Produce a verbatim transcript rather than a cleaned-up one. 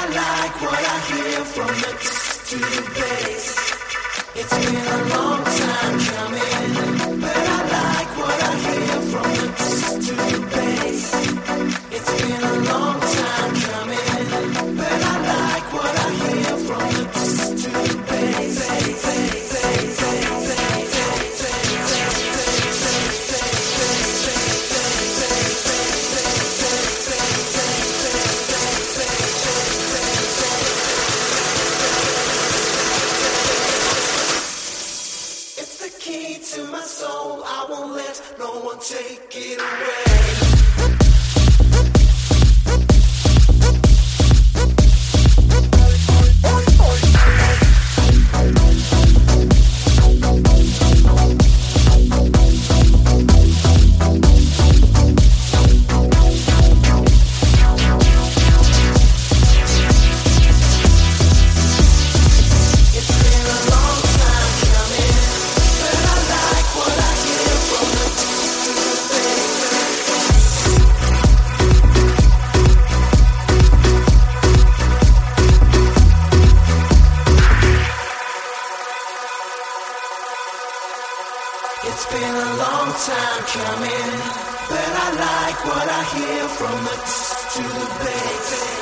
like what I hear from the tss to the bass. It's been a long time coming, but I like what I hear from the tss to the bass. It's been a long time coming, but I like what I hear from the tss to the bass. To my soul, I won't let no one take it away. It's been a long time coming, but I like what I hear from the tss to the bass.